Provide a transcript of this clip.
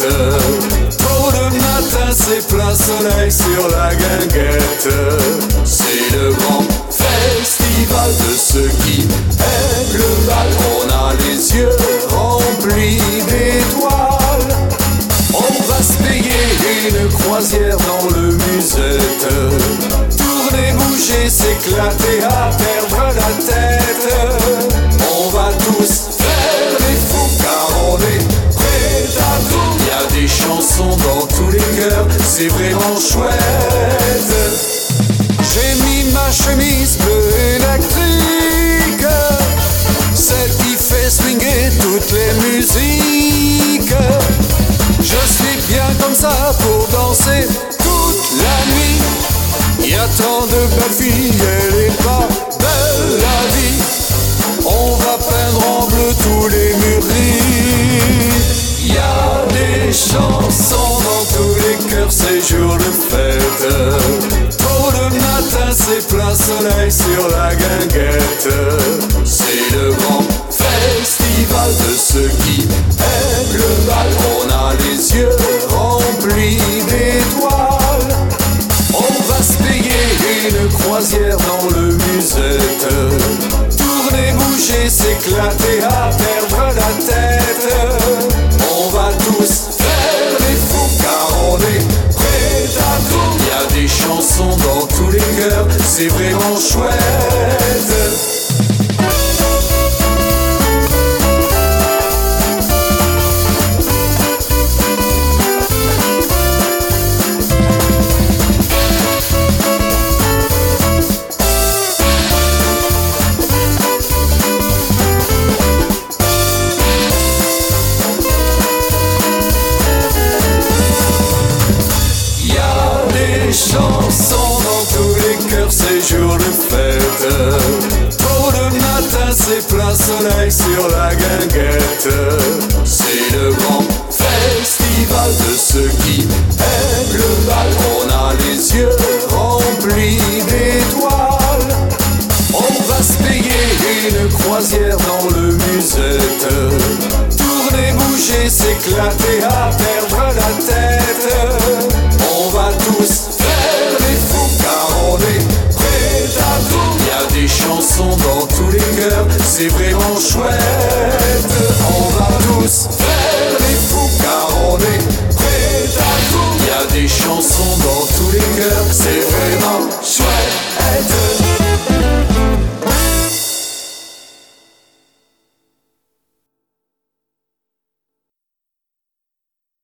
Tôt le matin, c'est plein soleil sur la guinguette. C'est le grand festival de ceux qui aiment le bal. On a les yeux remplis d'étoiles. On va se payer une croisière dans le musette. Tourner, bouger, s'éclater, à perdre la tête. On va tous faire les fous car on est prêt à tout. Y a des chansons dans tous les cœurs, c'est vraiment chouette. J'ai mis ma chemise bleue électrique, celle qui fait swinguer toutes les musiques. Je suis bien comme ça pour danser toute la nuit. Y a tant de belles filles, elle est pas belle la vie. On va peindre en bleu tous les mûris. Y a des chansons dans tous les cœurs, c'est jour de fête. Tôt le matin, c'est plein soleil sur la guinguette. C'est le grand festival de ceux qui aiment le bal. On a les yeux remplis d'étoiles. On va se payer une croisière dans le musette. Tourner, bouger, s'éclater, à perdre la tête. On va tous faire les fous car on est prêt à tout. Y a des chansons dans tous les cœurs, c'est vraiment chouette. Chansons dans tous les cœurs, c'est jour de fête. Tôt le matin, c'est plein soleil sur la guinguette. C'est le grand festival de ceux qui aiment le bal. On a les yeux remplis d'étoiles. On va se payer une croisière dans le musette. Tourner, bouger, s'éclater, à perdre la tête. On va tous faire les fous car on est prêt à tout. Y a des chansons dans tous les cœurs, c'est vraiment chouette.